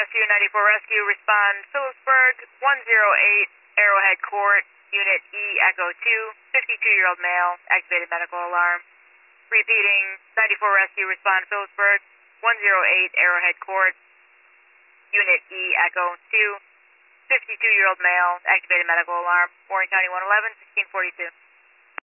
Rescue, 94 Rescue, respond Phillipsburg, 108 Arrowhead Court, Unit E Echo 2, 52-year-old male, activated medical alarm. Repeating, 94 Rescue, respond Phillipsburg, 108 Arrowhead Court, Unit E Echo 2, 52-year-old male, activated medical alarm. Warren County 111, 1642.